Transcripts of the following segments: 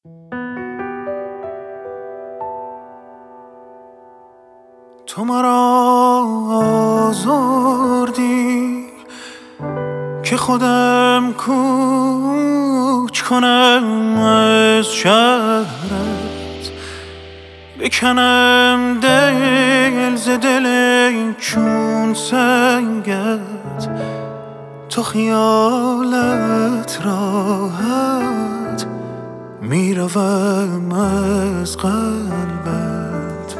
تو مرا آزردی که خودم کوچ کنم از شهرت، بکنم دل ز دل چون سنگت. تو خیالت راحت میروم از قلبت،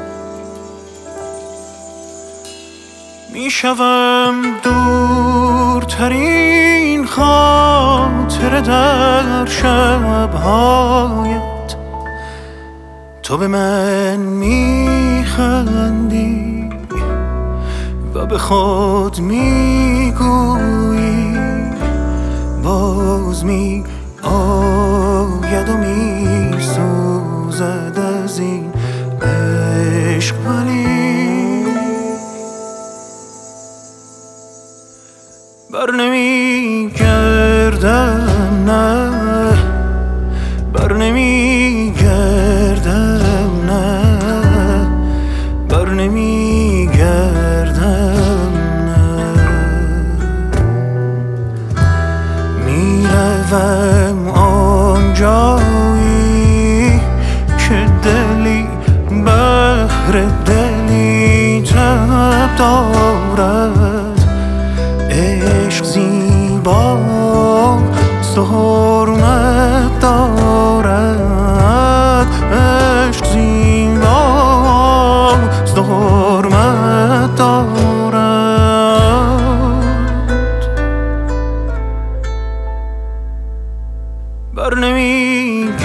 میشوم دورترین خاطره در شبهایت. تو به من میخندی و به خود میگویی باز می آید و میسوزد از این عشق، ولی بر نمیگردم، نه بر نمیگردم، نه بر نمیگردم، نه میروم آنجایی که دلی بهر دلی تب دارد. عشق زیباست و حرمت دارد، عشق زیباست و حرمت دارد. بر نمیگردم،